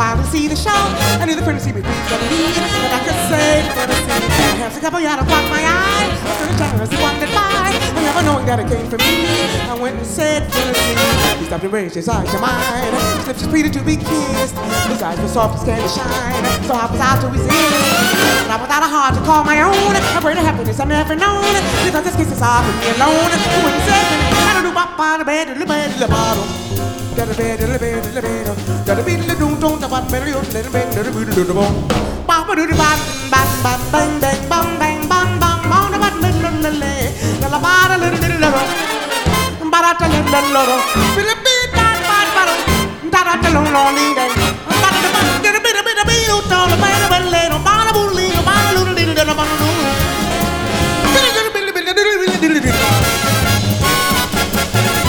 while to see the show. I knew the friend to see me please don't need, but I could say for the scene. I have a couple yard to caught my eye. I could have turned as he wandered by, and never knowing that it came from me. I went and said for the scene. He stopped and raised his eyes to mine. His lips was pleaded to be kissed. His eyes were soft as candy shine. So I was out to resist, but I without a heart to call my own. A greater happiness I've never known, because his kisses are for me alone. When he said, I don't do bop on the bed, the bed, the bottle. Got a bed, the bed, the bed. Got a bed, the don't, the bot, better, little bed, the bed, the bone. Bop, do the bot, bang, bang, bang, bang, bang, bang, bang, on the bot, little, the bottle, little, barata, little, Philip, that bottle, that alone, only day. Get a bit of bill, told the man of a little, bottle, little, bottle, little, little, little, little, little, little, little, little, little, little,